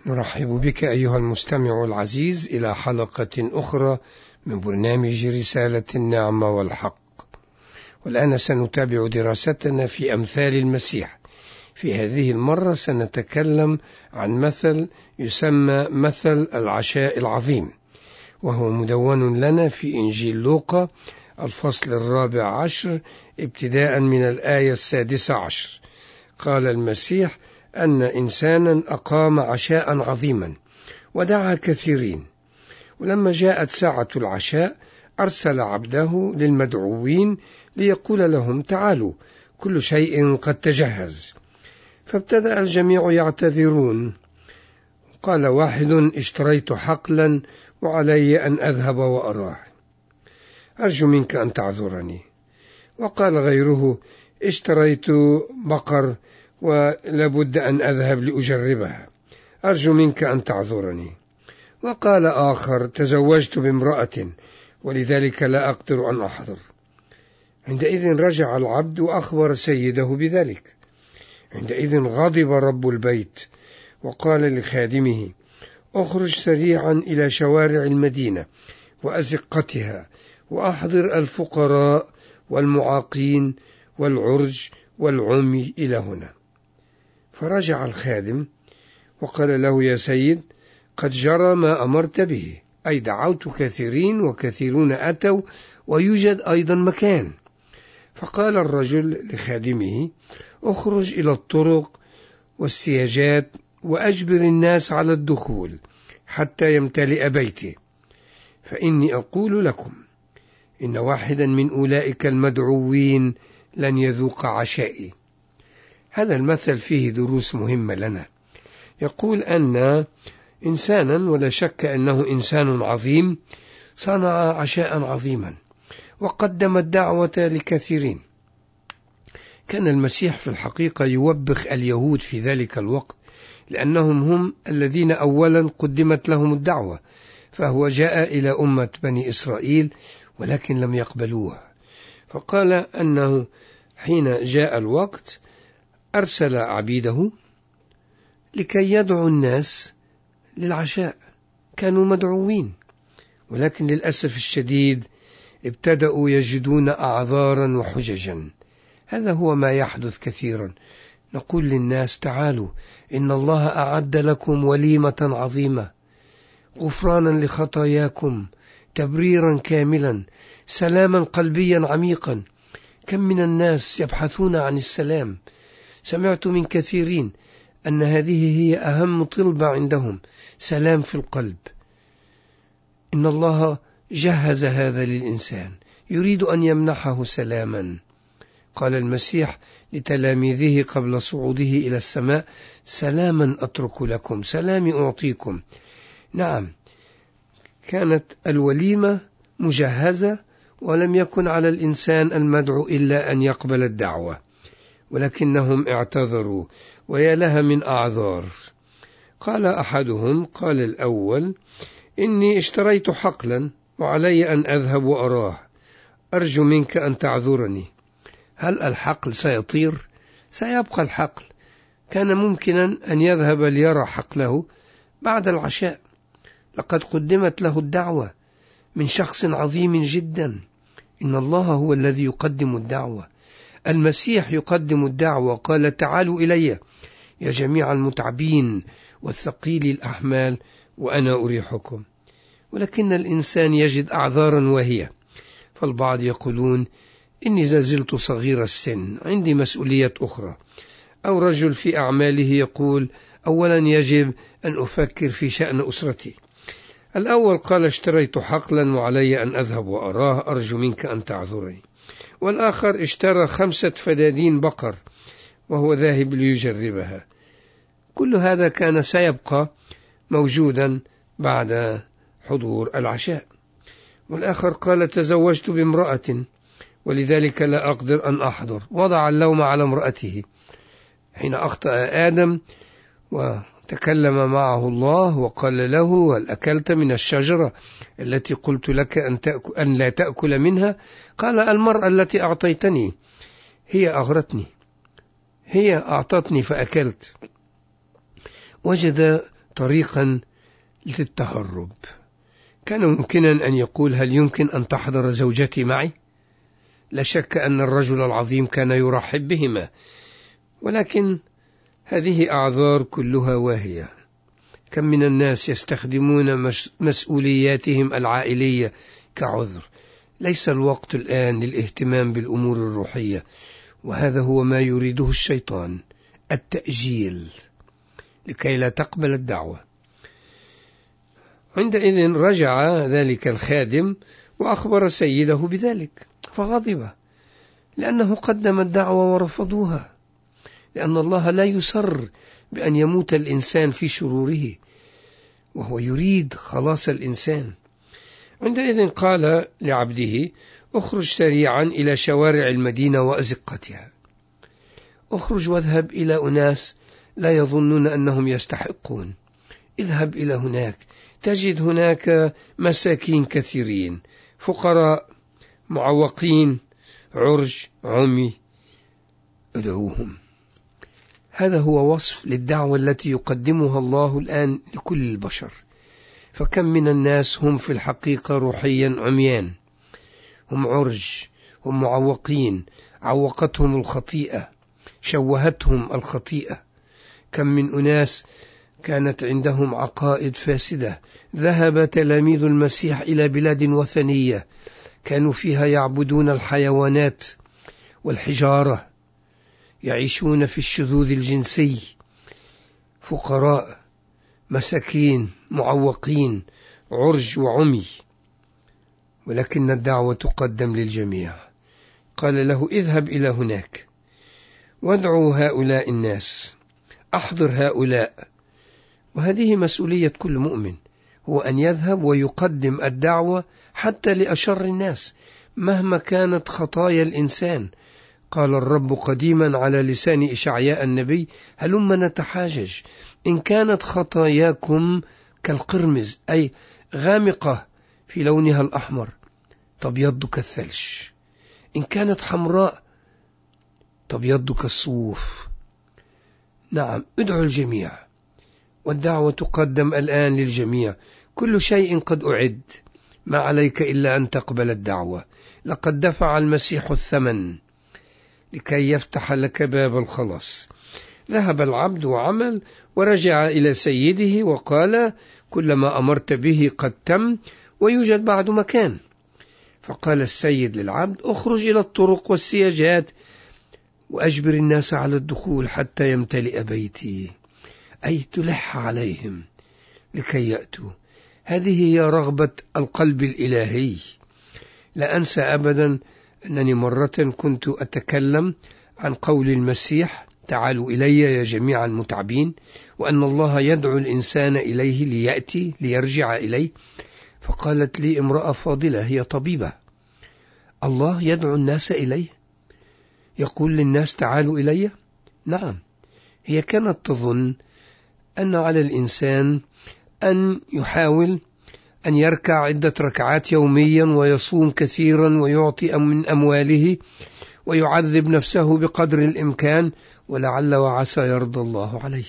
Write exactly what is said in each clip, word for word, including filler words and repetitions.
نرحب بك أيها المستمع العزيز إلى حلقة أخرى من برنامج رسالة النعمة والحق. والآن سنتابع دراستنا في أمثال المسيح. في هذه المرة سنتكلم عن مثل يسمى مثل العشاء العظيم، وهو مدون لنا في إنجيل لوقا الفصل الرابع عشر ابتداء من الآية السادسة عشر. قال المسيح أن إنسانا أقام عشاء عظيما ودعا كثيرين، ولما جاءت ساعة العشاء أرسل عبده للمدعوين ليقول لهم: تعالوا، كل شيء قد تجهز. فابتدأ الجميع يعتذرون. قال واحد: اشتريت حقلا وعلي أن أذهب وأراه، أرجو منك أن تعذرني. وقال غيره: اشتريت بقر ولابد أن أذهب لأجربها، أرجو منك أن تعذرني. وقال آخر: تزوجت بامرأة ولذلك لا أقدر أن أحضر. عندئذ رجع العبد وأخبر سيده بذلك. عندئذ غضب رب البيت وقال لخادمه: أخرج سريعا إلى شوارع المدينة وأزقتها وأحضر الفقراء والمعاقين والعرج والعمي إلى هنا. فرجع الخادم وقال له: يا سيد، قد جرى ما أمرت به، أي دعوت كثيرين وكثيرون أتوا ويوجد أيضا مكان. فقال الرجل لخادمه: أخرج إلى الطرق والسياجات وأجبر الناس على الدخول حتى يمتلئ بيتي، فإني أقول لكم إن واحدا من أولئك المدعوين لن يذوق عشائي. هذا المثل فيه دروس مهمة لنا. يقول أن إنسانا، ولا شك أنه إنسان عظيم، صنع عشاء عظيما وقدم الدعوة لكثيرين. كان المسيح في الحقيقة يوبخ اليهود في ذلك الوقت، لأنهم هم الذين أولا قدمت لهم الدعوة، فهو جاء إلى أمة بني إسرائيل ولكن لم يقبلوها. فقال أنه حين جاء الوقت أرسل عبيده لكي يدعو الناس للعشاء. كانوا مدعوين، ولكن للأسف الشديد ابتدأوا يجدون أعذارا وحججا. هذا هو ما يحدث كثيرا. نقول للناس: تعالوا، إن الله أعد لكم وليمة عظيمة، غفرانا لخطاياكم، تبريرا كاملا، سلاما قلبيا عميقا. كم من الناس يبحثون عن السلام. سمعت من كثيرين أن هذه هي أهم طلبة عندهم، سلام في القلب. إن الله جهز هذا للإنسان، يريد أن يمنحه سلاما. قال المسيح لتلاميذه قبل صعوده إلى السماء: سلاما أترك لكم، سلامي أعطيكم. نعم، كانت الوليمة مجهزة، ولم يكن على الإنسان المدعو إلا أن يقبل الدعوة، ولكنهم اعتذروا، ويا لها من أعذار. قال أحدهم، قال الأول: إني اشتريت حقلا وعلي أن أذهب وأراه، أرجو منك أن تعذرني. هل الحقل سيطير؟ سيبقى الحقل. كان ممكنا أن يذهب ليرى حقله بعد العشاء. لقد قدمت له الدعوة من شخص عظيم جدا. إن الله هو الذي يقدم الدعوة. المسيح يقدم الدعوة. قال: تعالوا إلي يا جميع المتعبين والثقيل الأحمال وأنا أريحكم. ولكن الإنسان يجد أعذارا وهي. فالبعض يقولون: إني زلت صغير السن، عندي مسؤولية أخرى. أو رجل في أعماله يقول: أولا يجب أن أفكر في شأن أسرتي. الأول قال: اشتريت حقلا وعلي أن أذهب وأراه، أرجو منك أن تعذرني. والآخر اشترى خمسة فدادين بقر وهو ذاهب ليجربها. كل هذا كان سيبقى موجودا بعد حضور العشاء. والآخر قال: تزوجت بامرأة ولذلك لا أقدر أن أحضر، وضع اللوم على امرأته. حين أخطأ آدم وتكلم معه الله وقال له: هل أكلت من الشجرة التي قلت لك أن, أن لا تأكل منها؟ قال: المرأة التي أعطيتني هي أغرتني، هي أعطتني فأكلت. وجد طريقا للتهرب. كان ممكنا أن يقول: هل يمكن أن تحضر زوجتي معي؟ لا شك أن الرجل العظيم كان يرحب بهما، ولكن هذه أعذار كلها واهية. كم من الناس يستخدمون مسؤولياتهم العائلية كعذر. ليس الوقت الآن للاهتمام بالأمور الروحية، وهذا هو ما يريده الشيطان، التأجيل، لكي لا تقبل الدعوة. عندئذ رجع ذلك الخادم وأخبر سيده بذلك، فغضب لأنه قدم الدعوة ورفضوها، لأن الله لا يسر بأن يموت الإنسان في شروره، وهو يريد خلاص الإنسان. عندئذ قال لعبده: اخرج سريعا إلى شوارع المدينة وأزقتها، اخرج واذهب إلى أناس لا يظنون أنهم يستحقون. اذهب إلى هناك، تجد هناك مساكين كثيرين، فقراء، معوقين، عرج، عمي، ادعوهم. هذا هو وصف للدعوة التي يقدمها الله الآن لكل البشر. فكم من الناس هم في الحقيقة روحيا عميان، هم عرج، هم معوقين، عوقتهم الخطيئة، شوهتهم الخطيئة. كم من أناس كانت عندهم عقائد فاسدة، ذهب تلاميذ المسيح إلى بلاد وثنية كانوا فيها يعبدون الحيوانات والحجارة، يعيشون في الشذوذ الجنسي، فقراء، مساكين، معوقين، عرج وعمي، ولكن الدعوة تقدم للجميع. قال له: اذهب إلى هناك وادعوا هؤلاء الناس، أحضر هؤلاء. وهذه مسؤولية كل مؤمن، هو أن يذهب ويقدم الدعوة حتى لأشر الناس مهما كانت خطايا الإنسان. قال الرب قديما على لسان إشعياء النبي: هلما نتحاجج، إن كانت خطاياكم كالقرمز، أي غامقة في لونها الأحمر، تبيض كالثلج، إن كانت حمراء تبيض كالصوف. نعم، ادعوا الجميع، والدعوة تقدم الآن للجميع. كل شيء قد أعد، ما عليك إلا أن تقبل الدعوة. لقد دفع المسيح الثمن لكي يفتح لك باب الخلاص. ذهب العبد وعمل ورجع إلى سيده وقال: كل ما أمرت به قد تم، ويوجد بعد مكان. فقال السيد للعبد: اخرج إلى الطرق والسياجات وأجبر الناس على الدخول حتى يمتلئ بيتي، أي تلح عليهم لكي يأتوا. هذه هي رغبة القلب الإلهي. لا أنسى أبدا أنني مرة كنت أتكلم عن قول المسيح: تعالوا إلي يا جميع المتعبين، وأن الله يدعو الإنسان إليه ليأتي ليرجع إليه. فقالت لي امرأة فاضلة، هي طبيبة: الله يدعو الناس إليه، يقول للناس تعالوا إلي؟ نعم. هي كانت تظن أن على الإنسان أن يحاول أن يركع عدة ركعات يوميا ويصوم كثيرا ويعطي من أمواله ويعذب نفسه بقدر الإمكان، ولعل وعسى يرضى الله عليه.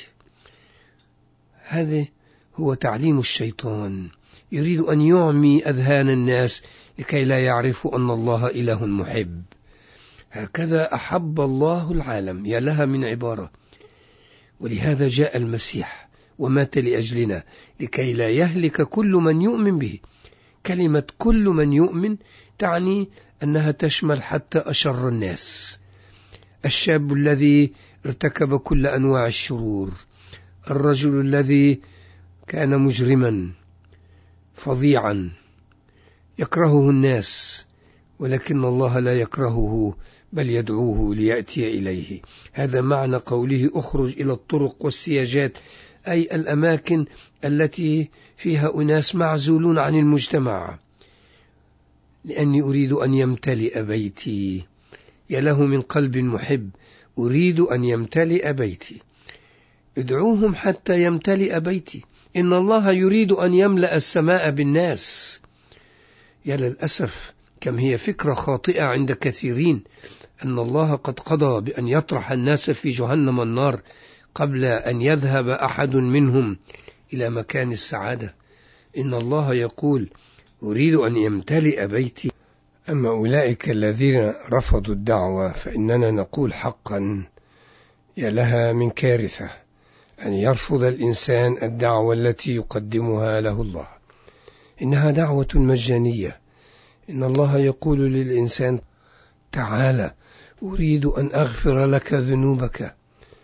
هذا هو تعليم الشيطان، يريد أن يعمي أذهان الناس لكي لا يعرفوا أن الله إله محب. هكذا أحب الله العالم، يا لها من عبارة. ولهذا جاء المسيح ومات لأجلنا لكي لا يهلك كل من يؤمن به. كلمة كل من يؤمن تعني أنها تشمل حتى أشر الناس. الشاب الذي ارتكب كل أنواع الشرور، الرجل الذي كان مجرما فظيعا يكرهه الناس، ولكن الله لا يكرهه بل يدعوه ليأتي إليه. هذا معنى قوله اخرج إلى الطرق والسياجات، أي الأماكن التي فيها أناس معزولون عن المجتمع، لأني أريد أن يمتلئ بيتي. يا له من قلب محب، أريد أن يمتلئ بيتي. ادعوهم حتى يمتلئ بيتي. إن الله يريد أن يملأ السماء بالناس. يا للأسف كم هي فكرة خاطئة عند كثيرين أن الله قد قضى بأن يطرح الناس في جهنم النار قبل أن يذهب أحد منهم إلى مكان السعادة. إن الله يقول: أريد أن يمتلئ بيتي. أما أولئك الذين رفضوا الدعوة فإننا نقول حقا يا لها من كارثة أن يرفض الإنسان الدعوة التي يقدمها له الله. إنها دعوة مجانية. إن الله يقول للإنسان: تعال أريد أن أغفر لك ذنوبك.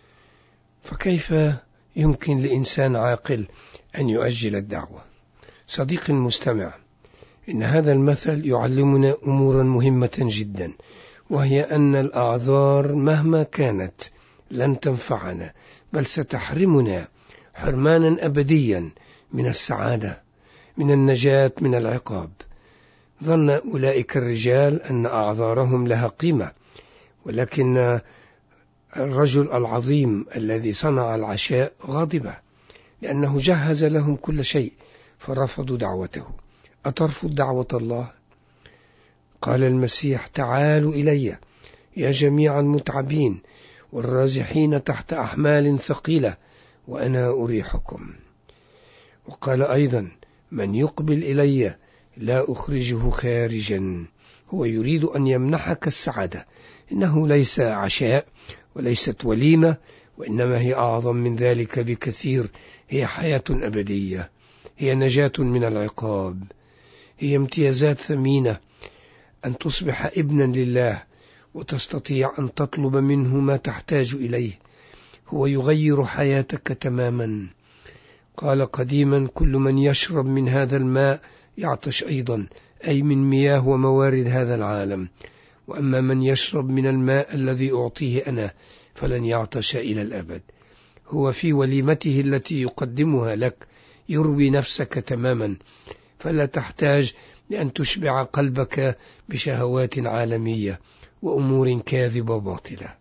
فكيف يمكن لإنسان عاقل أن يؤجل الدعوة؟ صديقي المستمع، إن هذا المثل يعلمنا أمورا مهمة جدا، وهي أن الأعذار مهما كانت لن تنفعنا، بل ستحرمنا حرمانا أبديا من السعادة، من النجاة من العقاب. ظن أولئك الرجال أن أعذارهم لها قيمة، ولكن الرجل العظيم الذي صنع العشاء غاضب لأنه جهز لهم كل شيء فرفضوا دعوته. أترفض دعوة الله؟ قال المسيح: تعالوا إلي يا جميع المتعبين والرازحين تحت أحمال ثقيلة وأنا أريحكم. وقال أيضا: من يقبل إلي لا أخرجه خارجا. هو يريد أن يمنحك السعادة. إنه ليس عشاء وليست وليمة، وإنما هي أعظم من ذلك بكثير. هي حياة أبدية، هي نجاة من العقاب، هي امتيازات ثمينة، أن تصبح ابنا لله وتستطيع أن تطلب منه ما تحتاج إليه. هو يغير حياتك تماما. قال قديما: كل من يشرب من هذا الماء يعطش أيضا، أي من مياه وموارد هذا العالم. وأما من يشرب من الماء الذي أعطيه أنا فلن يعطش إلى الأبد. هو في وليمته التي يقدمها لك يروي نفسك تماما، فلا تحتاج لأن تشبع قلبك بشهوات عالمية وأمور كاذبة باطلة.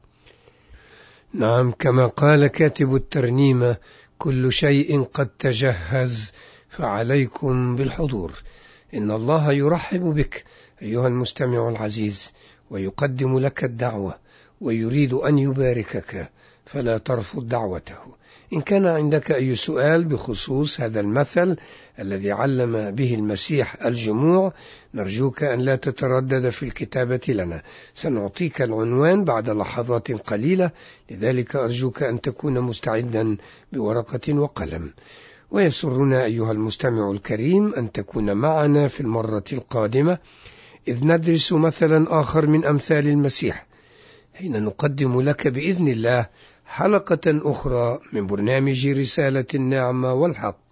نعم، كما قال كاتب الترنيمة: كل شيء قد تجهز فعليكم بالحضور. إن الله يرحب بك أيها المستمع العزيز، ويقدم لك الدعوة، ويريد أن يباركك، فلا ترفض دعوته. إن كان عندك أي سؤال بخصوص هذا المثل الذي علم به المسيح الجموع، نرجوك أن لا تتردد في الكتابة لنا. سنعطيك العنوان بعد لحظات قليلة، لذلك أرجوك أن تكون مستعدا بورقة وقلم. ويسرنا أيها المستمع الكريم أن تكون معنا في المرة القادمة، إذ ندرس مثلا آخر من أمثال المسيح، حين نقدم لك بإذن الله حلقة أخرى من برنامج رسالة النعمة والحق.